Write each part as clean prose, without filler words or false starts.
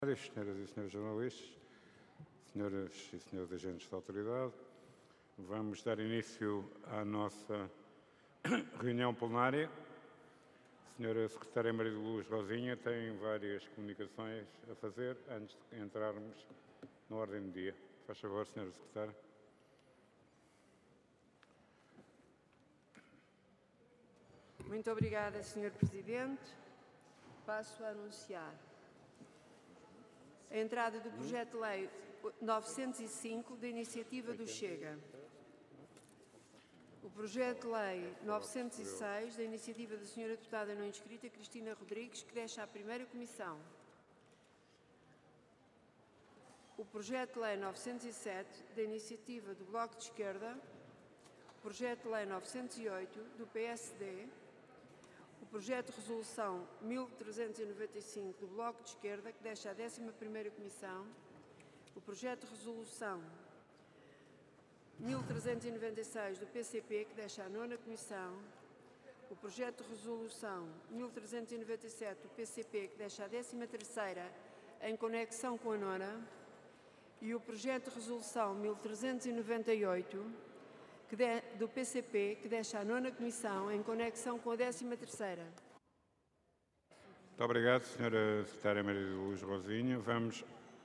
Senhoras e senhores jornalistas, senhoras e senhores agentes da autoridade, vamos dar início à nossa reunião plenária. A senhora Secretária Maria de Luz Rosinha tem várias comunicações a fazer antes de entrarmos na ordem do dia. Faz favor, senhora Secretária. Muito obrigada, Sr. Presidente. Passo a anunciar a entrada do projeto de lei 905 da iniciativa do Chega. O projeto de lei 906 da iniciativa da Sra. Deputada não inscrita Cristina Rodrigues, que deixa a primeira comissão. O projeto de lei 907 da iniciativa do Bloco de Esquerda. O projeto de lei 908 do PSD. O projeto de resolução 1395 do Bloco de Esquerda, que deixa a 11ª Comissão. O projeto de resolução 1396 do PCP, que deixa a 9ª Comissão. O projeto de resolução 1397 do PCP, que deixa a 13ª, em conexão com a 9ª. E o projeto de resolução 1398 do PCP, que deixa a 9ª Comissão em conexão com a 13ª. Muito obrigado, senhora Secretária Maria de Luz Rosinha. Vamos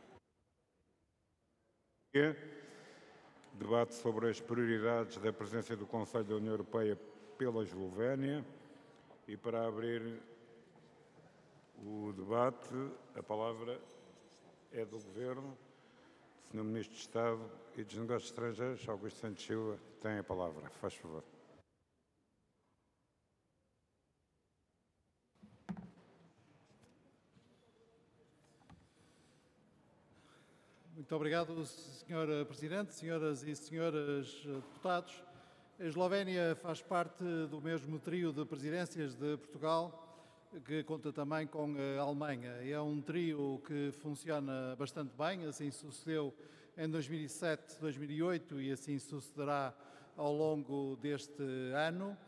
debate sobre as prioridades da presença do Conselho da União Europeia pela Eslovénia. E para abrir o debate, a palavra é do Governo. Senhor Ministro de Estado e dos Negócios Estrangeiros, Augusto Santos Silva, tem a palavra. Faz favor. Muito obrigado, Sr. Presidente, senhoras e senhores deputados. A Eslovénia faz parte do mesmo trio de presidências de Portugal, que conta também com a Alemanha. É um trio que funciona bastante bem, assim sucedeu em 2007, 2008 e assim sucederá ao longo deste ano.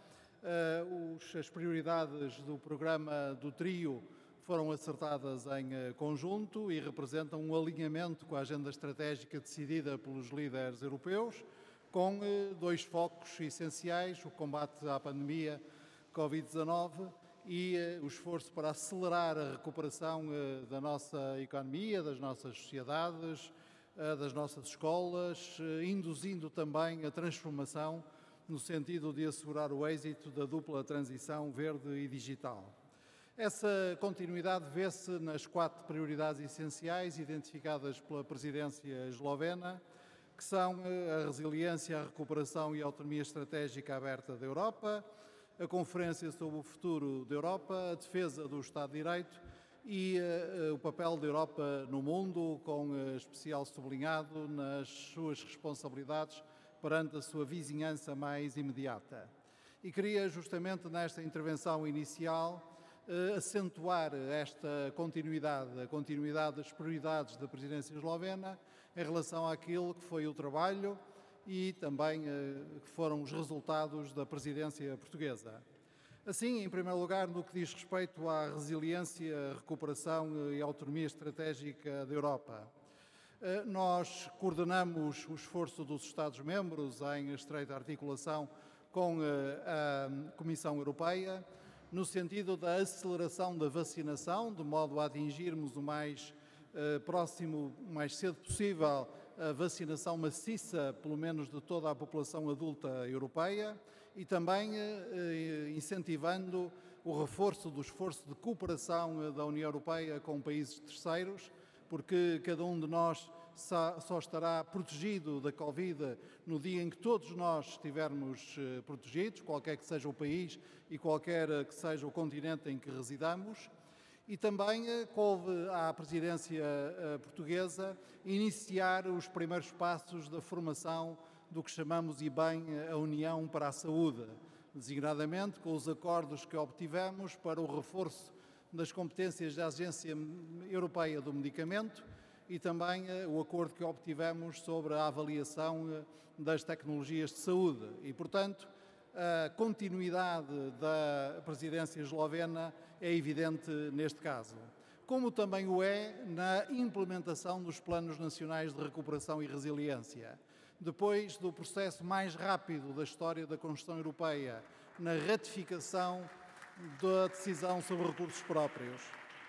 As prioridades do programa do trio foram acertadas em conjunto e representam um alinhamento com a agenda estratégica decidida pelos líderes europeus, com dois focos essenciais: o combate à pandemia Covid-19 e o esforço para acelerar a recuperação da nossa economia, das nossas sociedades, das nossas escolas, induzindo também a transformação no sentido de assegurar o êxito da dupla transição verde e digital. Essa continuidade vê-se nas 4 prioridades essenciais identificadas pela presidência eslovena, que são a resiliência, a recuperação e a autonomia estratégica aberta da Europa, a Conferência sobre o Futuro da Europa, a defesa do Estado de Direito e o papel da Europa no mundo, com especial sublinhado nas suas responsabilidades perante a sua vizinhança mais imediata. E queria justamente nesta intervenção inicial acentuar esta continuidade, a continuidade das prioridades da presidência eslovena em relação àquilo que foi o trabalho e também que foram os resultados da presidência portuguesa. Assim, em primeiro lugar, no que diz respeito à resiliência, recuperação e autonomia estratégica da Europa. Nós coordenamos o esforço dos Estados-membros em estreita articulação com a Comissão Europeia, no sentido da aceleração da vacinação, de modo a atingirmos o mais próximo, o mais cedo possível, a vacinação maciça, pelo menos de toda a população adulta europeia, e também incentivando o reforço do esforço de cooperação da União Europeia com países terceiros, porque cada um de nós só estará protegido da Covid no dia em que todos nós estivermos protegidos, qualquer que seja o país e qualquer que seja o continente em que residamos. E também coube à presidência portuguesa iniciar os primeiros passos da formação do que chamamos e bem a União para a Saúde, designadamente com os acordos que obtivemos para o reforço das competências da Agência Europeia do Medicamento e também o acordo que obtivemos sobre a avaliação das tecnologias de saúde. E, portanto, a continuidade da presidência eslovena é evidente neste caso. como também o é na implementação dos planos nacionais de recuperação e resiliência. Depois do processo mais rápido da história da construção europeia, na ratificação da decisão sobre recursos próprios.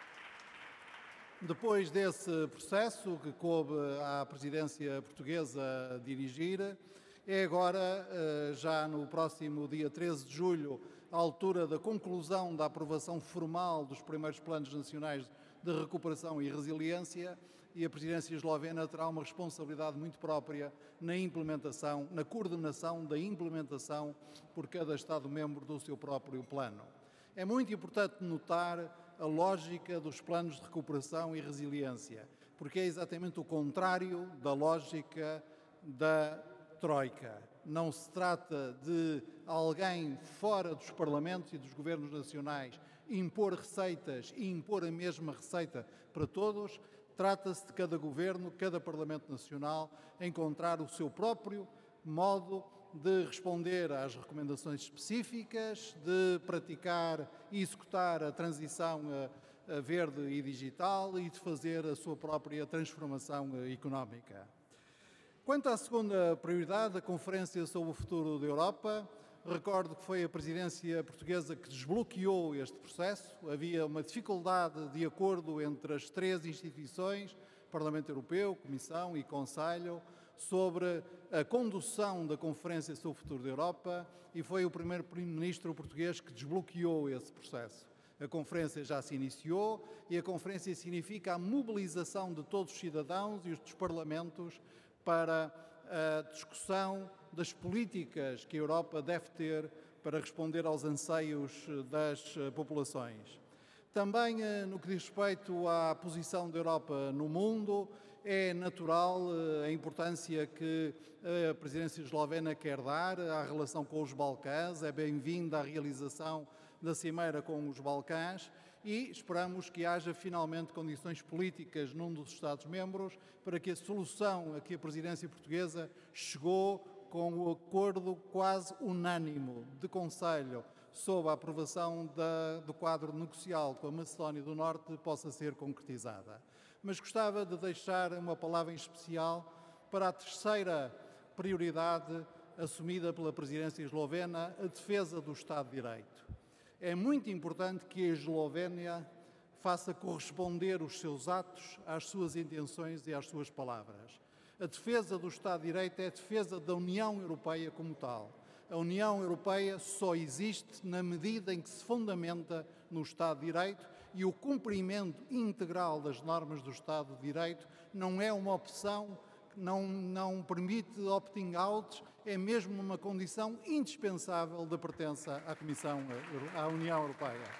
Depois desse processo, que coube à presidência portuguesa dirigir, é agora, já no próximo dia 13 de julho, a altura da conclusão da aprovação formal dos primeiros planos nacionais de recuperação e resiliência, e a presidência eslovena terá uma responsabilidade muito própria na implementação, na coordenação da implementação por cada Estado-membro do seu próprio plano. É muito importante notar a lógica dos planos de recuperação e resiliência, porque é exatamente o contrário da lógica da Troika. Não se trata de alguém fora dos parlamentos e dos governos nacionais impor receitas e impor a mesma receita para todos. Trata-se de cada governo, cada Parlamento Nacional encontrar o seu próprio modo de responder às recomendações específicas, de praticar e executar a transição verde e digital e de fazer a sua própria transformação económica. Quanto à segunda prioridade, a Conferência sobre o Futuro da Europa, recordo que foi a presidência portuguesa que desbloqueou este processo. Havia uma dificuldade de acordo entre as três instituições, Parlamento Europeu, Comissão e Conselho, sobre a condução da Conferência sobre o Futuro da Europa, e foi o primeiro-ministro português que desbloqueou esse processo. A Conferência já se iniciou e a Conferência significa a mobilização de todos os cidadãos e dos parlamentos para a discussão das políticas que a Europa deve ter para responder aos anseios das populações. Também, no que diz respeito à posição da Europa no mundo, é natural a importância que a presidência eslovena quer dar à relação com os Balcãs. É bem-vinda a realização da Cimeira com os Balcãs e esperamos que haja finalmente condições políticas num dos Estados-membros para que a solução a que a presidência portuguesa chegou com o acordo quase unânime de Conselho sob a aprovação do quadro negocial com a Macedónia do Norte possa ser concretizada. Mas gostava de deixar uma palavra em especial para a terceira prioridade assumida pela presidência eslovena, a defesa do Estado de Direito. É muito importante que a Eslovénia faça corresponder os seus atos às suas intenções e às suas palavras. A defesa do Estado de Direito é a defesa da União Europeia como tal. A União Europeia só existe na medida em que se fundamenta no Estado de Direito e o cumprimento integral das normas do Estado de Direito não é uma opção, não permite opting out, é mesmo uma condição indispensável da pertença à União Europeia.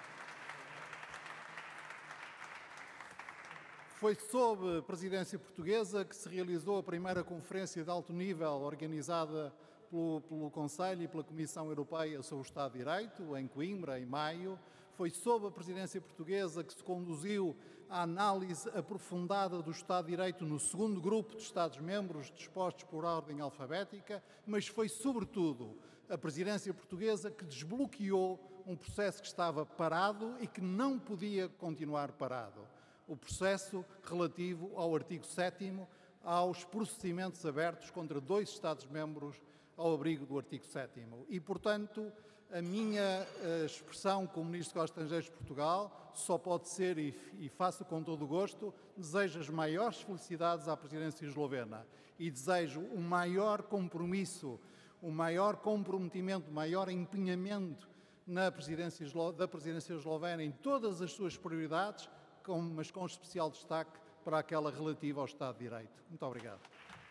Foi sob a presidência portuguesa que se realizou a primeira conferência de alto nível organizada pelo Conselho e pela Comissão Europeia sobre o Estado de Direito, em Coimbra, em maio. Foi sob a presidência portuguesa que se conduziu a análise aprofundada do Estado de Direito no segundo grupo de Estados-membros, dispostos por ordem alfabética, mas foi, sobretudo, a presidência portuguesa que desbloqueou um processo que estava parado e que não podia continuar parado. O processo relativo ao artigo 7º, aos procedimentos abertos contra 2 Estados-membros ao abrigo do artigo 7º. E, portanto, a minha expressão como Ministro dos Estrangeiros de Portugal só pode ser, e faço com todo o gosto, desejo as maiores felicidades à presidência eslovena e desejo um maior compromisso, um maior comprometimento, um maior empenhamento da presidência eslovena em todas as suas prioridades, mas com especial destaque para aquela relativa ao Estado de Direito. Muito obrigado.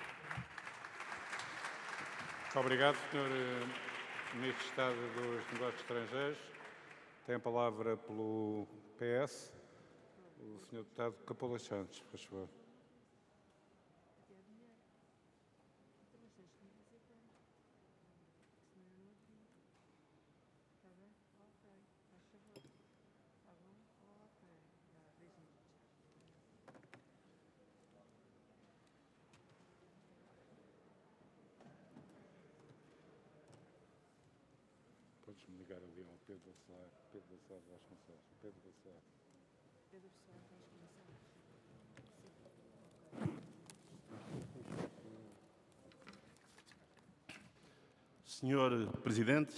Muito obrigado, Sr. Ministro de Estado dos Negócios Estrangeiros. Tem a palavra pelo PS, o Sr. Deputado Capolas Santos, por favor. Podes-me ligar ali ao Pedro Vasconcelos. Pedro Vasconcelos. Pedro Pessoa, Senhor Presidente,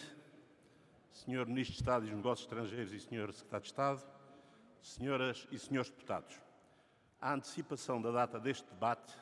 Senhor Ministro de Estado dos Negócios Estrangeiros e Senhor Secretário de Estado, Senhoras e Senhores Deputados, a antecipação da data deste debate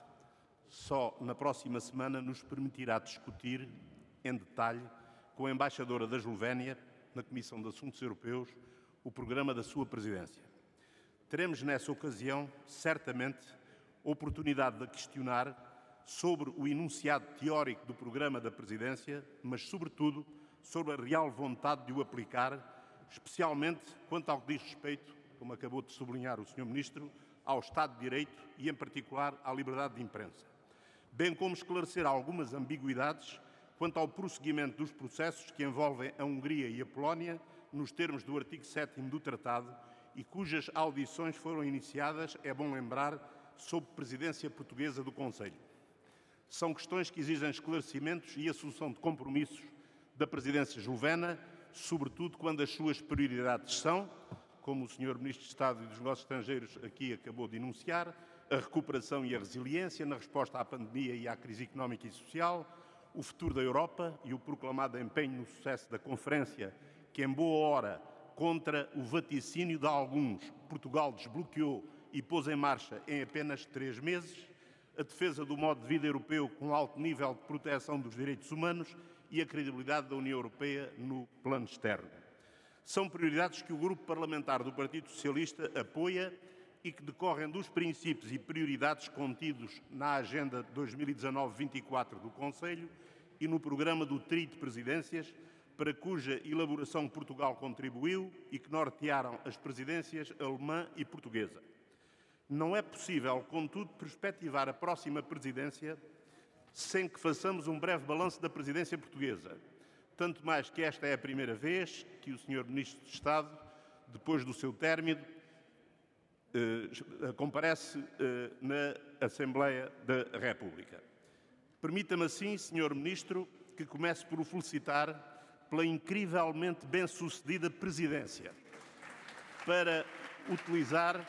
só na próxima semana nos permitirá discutir em detalhe com a Embaixadora da Eslovénia na Comissão de Assuntos Europeus o programa da sua presidência. Teremos nessa ocasião, certamente, oportunidade de questionar sobre o enunciado teórico do programa da presidência, mas, sobretudo, sobre a real vontade de o aplicar, especialmente quanto ao que diz respeito, como acabou de sublinhar o Sr. Ministro, ao Estado de Direito e, em particular, à liberdade de imprensa, bem como esclarecer algumas ambiguidades quanto ao prosseguimento dos processos que envolvem a Hungria e a Polónia, nos termos do artigo 7º do Tratado, e cujas audições foram iniciadas, é bom lembrar, sob presidência portuguesa do Conselho. São questões que exigem esclarecimentos e assunção de compromissos da presidência eslovena, sobretudo quando as suas prioridades são, como o Sr. Ministro de Estado e dos Negócios Estrangeiros aqui acabou de enunciar, a recuperação e a resiliência na resposta à pandemia e à crise económica e social, o futuro da Europa e o proclamado empenho no sucesso da conferência que, em boa hora, contra o vaticínio de alguns, Portugal desbloqueou e pôs em marcha em apenas 3 meses, a defesa do modo de vida europeu com alto nível de proteção dos direitos humanos e a credibilidade da União Europeia no plano externo. São prioridades que o Grupo Parlamentar do Partido Socialista apoia e que decorrem dos princípios e prioridades contidos na Agenda 2019-24 do Conselho e no programa do trio de presidências, para cuja elaboração Portugal contribuiu e que nortearam as presidências alemã e portuguesa. Não é possível, contudo, perspectivar a próxima presidência sem que façamos um breve balanço da presidência portuguesa, tanto mais que esta é a primeira vez que o Sr. Ministro de Estado, depois do seu término, comparece na Assembleia da República. Permita-me assim, Sr. Ministro, que comece por o felicitar pela incrivelmente bem-sucedida presidência, para utilizar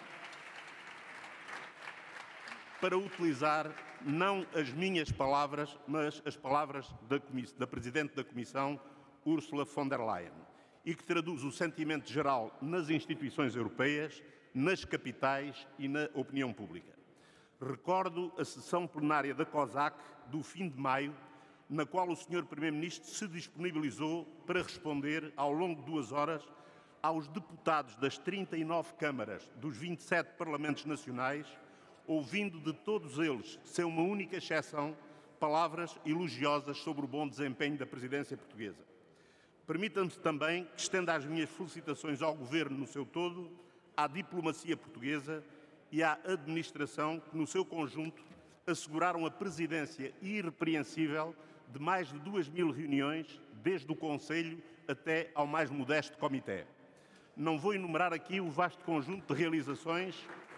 não as minhas palavras, mas as palavras da Presidente da Comissão, Ursula von der Leyen, e que traduz o sentimento geral nas instituições europeias, nas capitais e na opinião pública. Recordo a sessão plenária da COSAC do fim de maio, na qual o Sr. Primeiro-Ministro se disponibilizou para responder, ao longo de 2 horas, aos deputados das 39 câmaras dos 27 parlamentos nacionais, ouvindo de todos eles, sem uma única exceção, palavras elogiosas sobre o bom desempenho da presidência portuguesa. Permita-me também que estenda as minhas felicitações ao Governo no seu todo, à diplomacia portuguesa e à administração que, no seu conjunto, asseguraram a presidência irrepreensível de mais de 2.000 reuniões, desde o Conselho até ao mais modesto Comitê. Não vou enumerar aqui o vasto conjunto de realizações,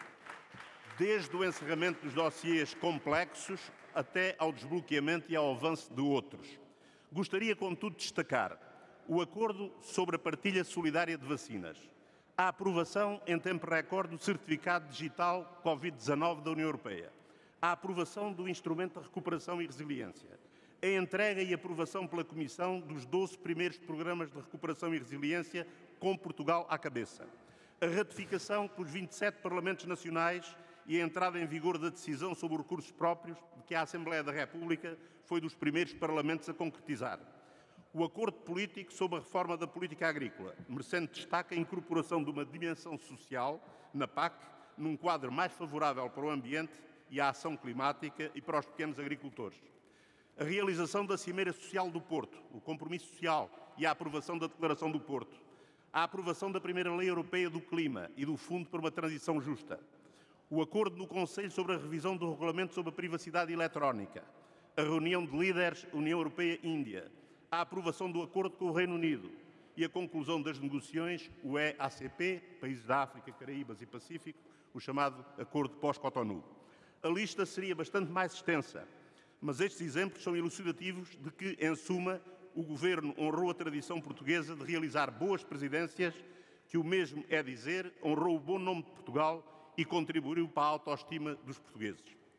desde o encerramento dos dossiês complexos até ao desbloqueamento e ao avanço de outros. Gostaria, contudo, de destacar o acordo sobre a partilha solidária de vacinas, a aprovação em tempo recorde do certificado digital Covid-19 da União Europeia, a aprovação do instrumento de recuperação e resiliência, a entrega e aprovação pela Comissão dos 12 primeiros programas de recuperação e resiliência, com Portugal à cabeça, a ratificação pelos 27 Parlamentos Nacionais e a entrada em vigor da decisão sobre recursos próprios, de que a Assembleia da República foi dos primeiros parlamentos a concretizar. O acordo político sobre a reforma da política agrícola, merecendo destaque a incorporação de uma dimensão social na PAC, num quadro mais favorável para o ambiente e a ação climática e para os pequenos agricultores. A realização da Cimeira Social do Porto, o compromisso social e a aprovação da Declaração do Porto. A aprovação da primeira Lei Europeia do Clima e do Fundo para uma Transição Justa. O acordo no Conselho sobre a revisão do Regulamento sobre a Privacidade Eletrónica. A reunião de líderes União Europeia-Índia. A aprovação do acordo com o Reino Unido. E a conclusão das negociações UE-ACP, países da África, Caraíbas e Pacífico, o chamado Acordo pós-Cotonou. A lista seria bastante mais extensa, mas estes exemplos são elucidativos de que, em suma, o Governo honrou a tradição portuguesa de realizar boas presidências, que o mesmo é dizer, honrou o bom nome de Portugal e contribuiu para a autoestima dos portugueses.